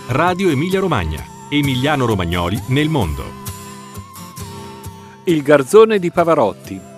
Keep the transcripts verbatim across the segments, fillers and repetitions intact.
Radio Emilia Romagna. Emiliano-romagnoli nel mondo. Il garzone di Pavarotti.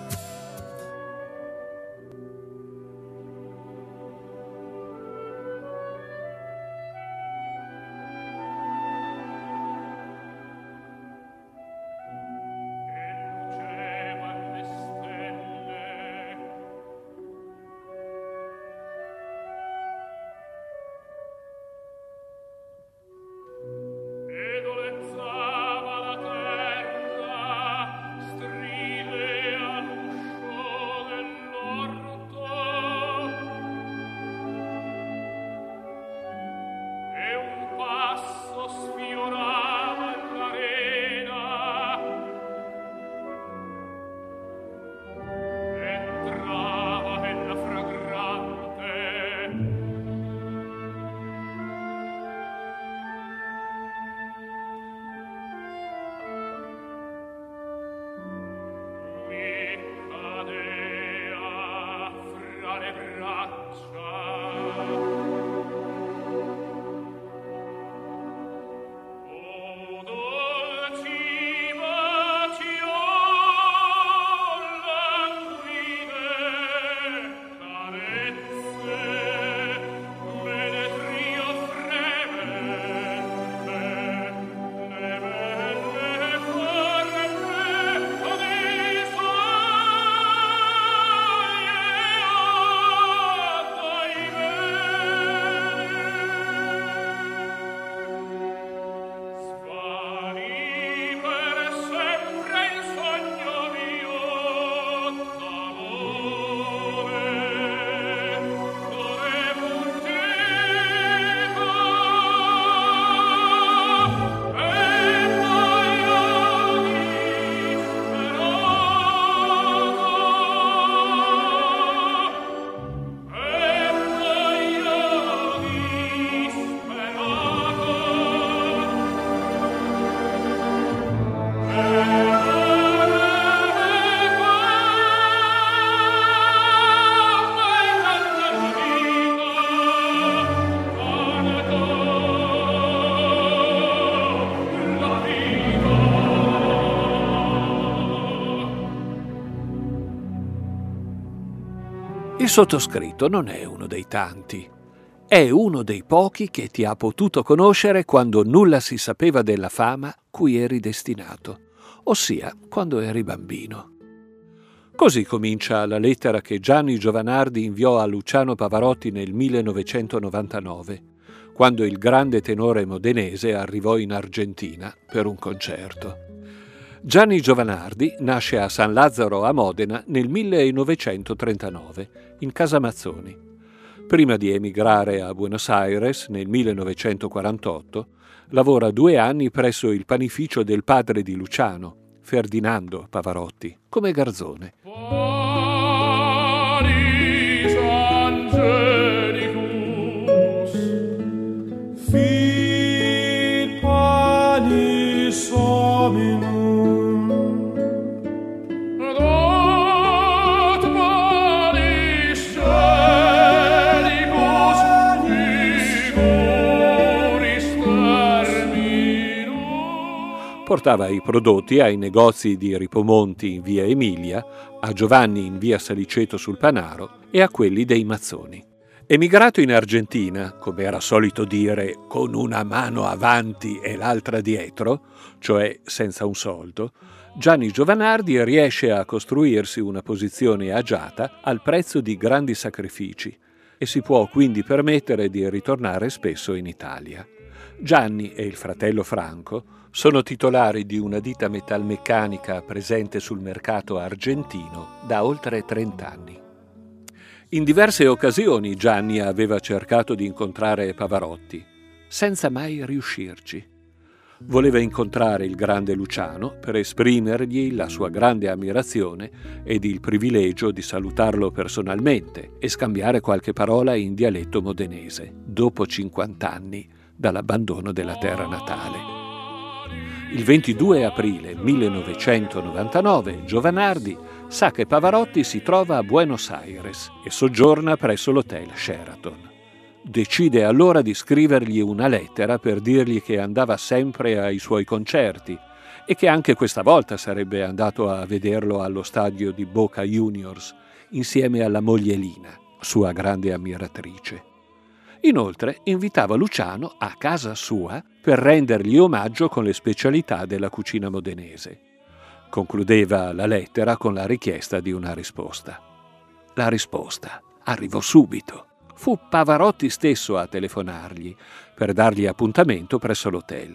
Il sottoscritto non è uno dei tanti, è uno dei pochi che ti ha potuto conoscere quando nulla si sapeva della fama cui eri destinato, ossia quando eri bambino. Così comincia la lettera che Gianni Giovanardi inviò a Luciano Pavarotti nel millenovecentonovantanove, quando il grande tenore modenese arrivò in Argentina per un concerto. Gianni Giovanardi nasce a San Lazzaro a Modena nel millenovecentotrentanove, in Casamazzoni. Prima di emigrare a Buenos Aires nel millenovecentoquarantotto, lavora due anni presso il panificio del padre di Luciano, Ferdinando Pavarotti, come garzone. Panis angelicus, fit panis hominum. Portava i prodotti ai negozi di Ripomonti in via Emilia, a Giovanni in via Saliceto sul Panaro e a quelli dei Mazzoni. Emigrato in Argentina, come era solito dire, con una mano avanti e l'altra dietro, cioè senza un soldo, Gianni Giovanardi riesce a costruirsi una posizione agiata al prezzo di grandi sacrifici e si può quindi permettere di ritornare spesso in Italia. Gianni e il fratello Franco sono titolari di una ditta metalmeccanica presente sul mercato argentino da oltre trent'anni. In diverse occasioni Gianni aveva cercato di incontrare Pavarotti, senza mai riuscirci. Voleva incontrare il grande Luciano per esprimergli la sua grande ammirazione ed il privilegio di salutarlo personalmente e scambiare qualche parola in dialetto modenese, dopo cinquant'anni dall'abbandono della terra natale. Il ventidue aprile millenovecentonovantanove Giovanardi sa che Pavarotti si trova a Buenos Aires e soggiorna presso l'hotel Sheraton. Decide allora di scrivergli una lettera per dirgli che andava sempre ai suoi concerti e che anche questa volta sarebbe andato a vederlo allo stadio di Boca Juniors insieme alla moglie Lina, sua grande ammiratrice. Inoltre invitava Luciano a casa sua per rendergli omaggio con le specialità della cucina modenese. Concludeva la lettera con la richiesta di una risposta. La risposta arrivò subito. Fu Pavarotti stesso a telefonargli per dargli appuntamento presso l'hotel.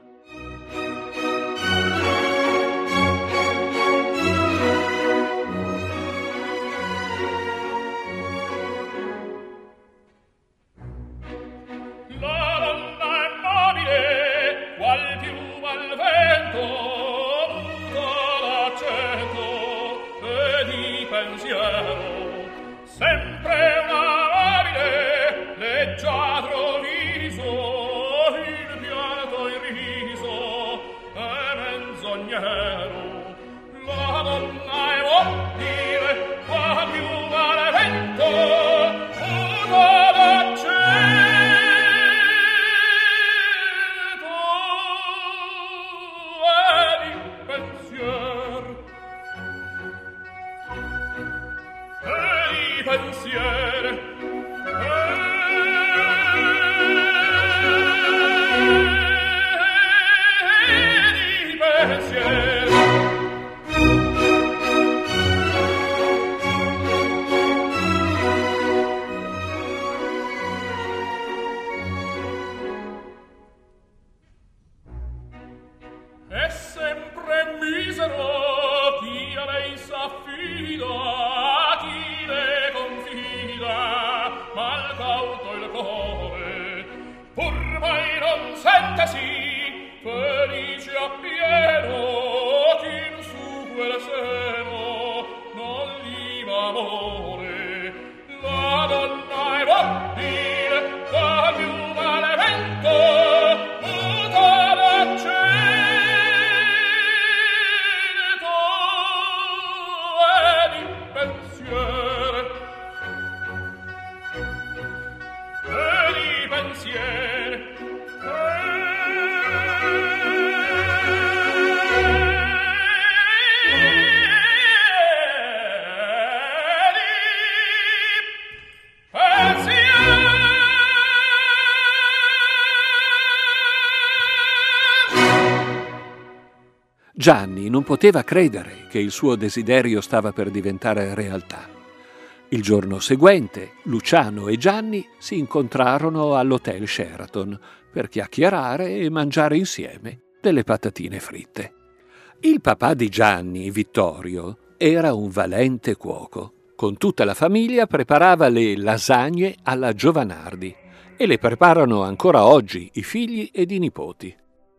Gianni non poteva credere che il suo desiderio stava per diventare realtà. Il giorno seguente, Luciano e Gianni si incontrarono all'hotel Sheraton per chiacchierare e mangiare insieme delle patatine fritte. Il papà di Gianni, Vittorio, era un valente cuoco. Con tutta la famiglia preparava le lasagne alla Giovanardi e le preparano ancora oggi i figli ed i nipoti.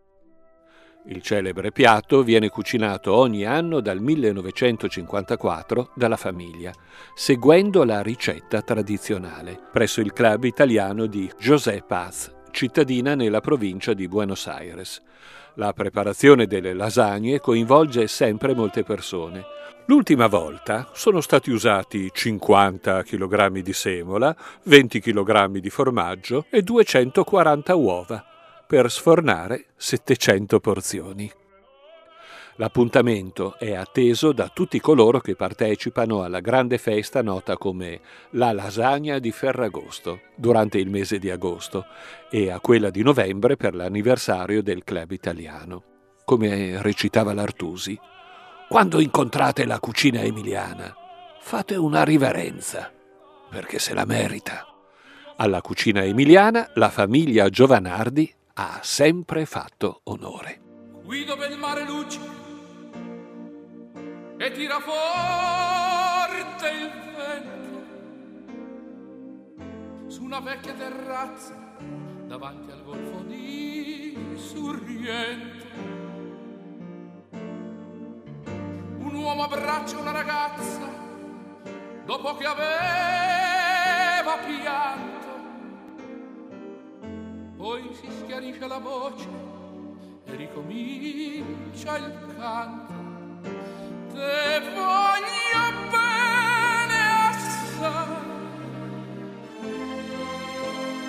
Il celebre piatto viene cucinato ogni anno dal millenovecentocinquantaquattro dalla famiglia, seguendo la ricetta tradizionale, presso il club italiano di José Paz, cittadina nella provincia di Buenos Aires. La preparazione delle lasagne coinvolge sempre molte persone. L'ultima volta sono stati usati cinquanta chilogrammi di semola, venti chilogrammi di formaggio e duecentoquaranta uova, per sfornare settecento porzioni. L'appuntamento è atteso da tutti coloro che partecipano alla grande festa nota come la Lasagna di Ferragosto durante il mese di agosto e a quella di novembre per l'anniversario del club italiano. Come recitava l'Artusi: quando incontrate la cucina emiliana, fate una riverenza, perché se la merita. Alla cucina emiliana la famiglia Giovanardi ha sempre fatto onore. Qui dove il mare luccica e tira forte il vento, su una vecchia terrazza davanti al golfo di Sorrento, un uomo abbraccia una ragazza dopo che aveva pianto. Poi si schiarisce la voce e ricomincia il canto. Te voglio bene assai,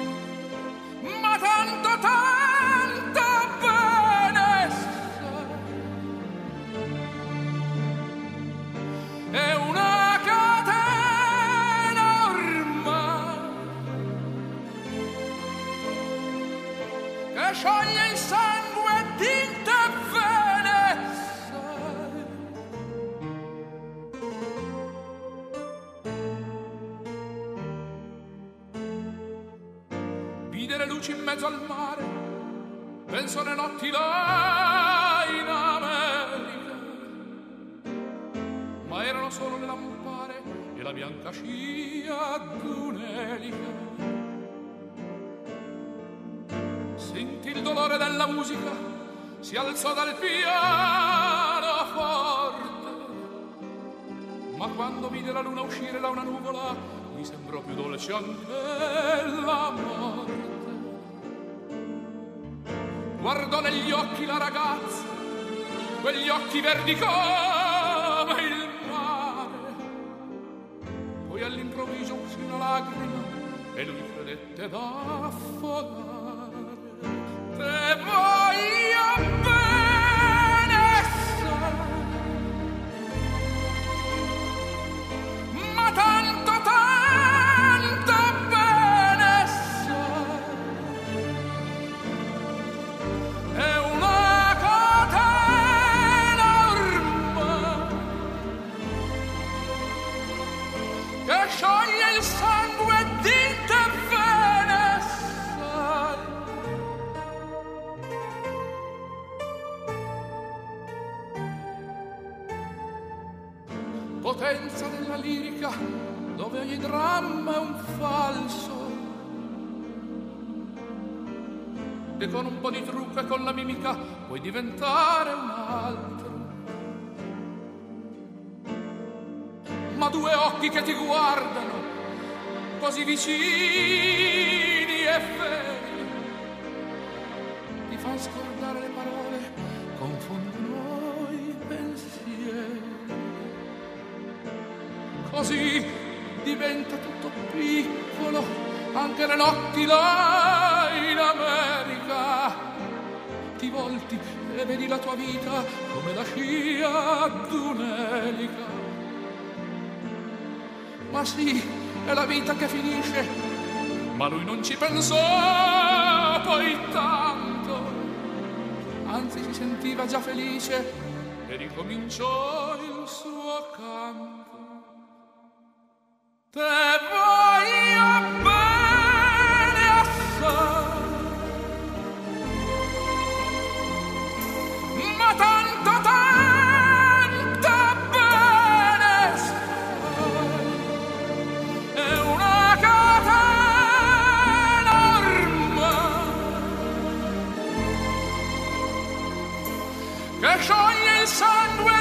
che scioglie il sangue di te vene, sai. Vide le luci in mezzo al mare, penso le notti là in America, ma erano solo le lampare e la bianca scia d'un'elica. Sentì il dolore della musica, si alzò dal pianoforte, ma quando vide la luna uscire da una nuvola, mi sembrò più dolce anche la morte. Guardò negli occhi la ragazza, quegli occhi verdi come il mare, poi all'improvviso uscì una lacrima e lui credette d'affogare. Te voglio bene, ma tanto, tanto bene, è una catena ormai che scioglie il sangue di te bene, sai. Potenza della lirica, dove ogni dramma è un falso, e con un po' di trucco e con la mimica puoi diventare un altro. Ma due occhi che ti guardano, così vicini e veri, ti fanno scordare le parole, confondono i pensieri. Così diventa tutto piccolo, anche le notti là in America. Ti volti e vedi la tua vita come la scia d'un'elica. Ma sì, è la vita che finisce, ma lui non ci pensò poi tanto. Anzi, si sentiva già felice e ricominciò il suo canto. Te voglio bene assai, ma tanto, tanto bene, sai. È una catena ormai che scioglie il sangue